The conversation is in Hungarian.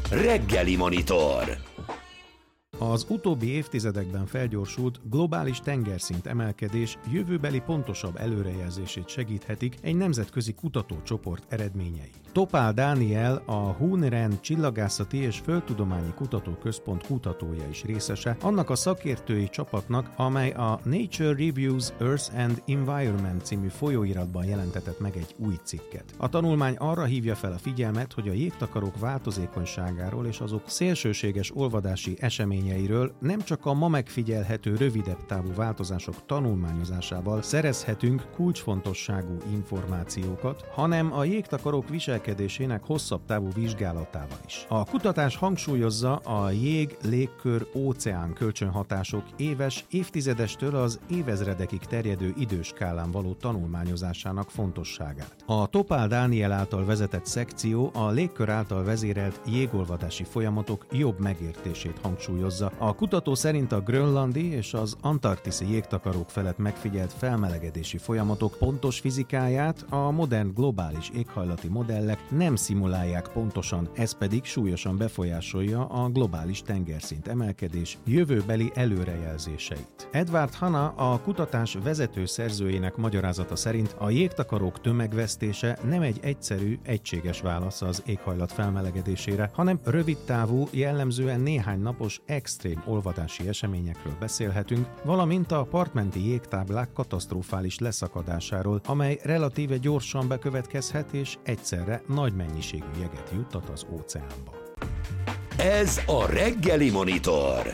Reggeli Monitor. Az utóbbi évtizedekben felgyorsult globális tengerszint emelkedés jövőbeli pontosabb előrejelzését segíthetik egy nemzetközi kutatócsoport eredményei. Topál Dániel, a Huneren Csillagászati és Földtudományi Kutatóközpont kutatója is részese annak a szakértői csapatnak, amely a Nature Reviews Earth and Environment című folyóiratban jelentetett meg egy új cikket. A tanulmány arra hívja fel a figyelmet, hogy a jégtakarók változékonyságáról és azok szélsőséges olvadási eseményeiről nem csak a ma megfigyelhető rövidebb távú változások tanulmányozásával szerezhetünk kulcsfontosságú információkat, hanem a jégtakarók viselkedésének hosszabb távú vizsgálatával is. A kutatás hangsúlyozza a jég, légkör, óceán kölcsönhatások éves, évtizedestől az évezredekig terjedő időskálán való tanulmányozásának fontosságát. A Topál Dániel által vezetett szekció a légkör által vezérelt jégolvadási folyamatok jobb megértését hangsúlyozza. A kutató szerint a grönlandi és az antarktiszi jégtakarók felett megfigyelt felmelegedési folyamatok pontos fizikáját a modern globális éghajlati modellek nem szimulálják pontosan, ez pedig súlyosan befolyásolja a globális tengerszint emelkedés jövőbeli előrejelzéseit. Edward Hanna, a kutatás vezető szerzőjének magyarázata szerint a jégtakarók tömegvesztése nem egy egyszerű, egységes válasz az éghajlat felmelegedésére, hanem rövidtávú, jellemzően néhány napos extrém olvadási eseményekről beszélhetünk, valamint a partmenti jégtáblák katasztrofális leszakadásáról, amely relatíve gyorsan bekövetkezhet és egyszerre nagy mennyiségű jeget juttat az óceánba. Ez a Reggeli Monitor.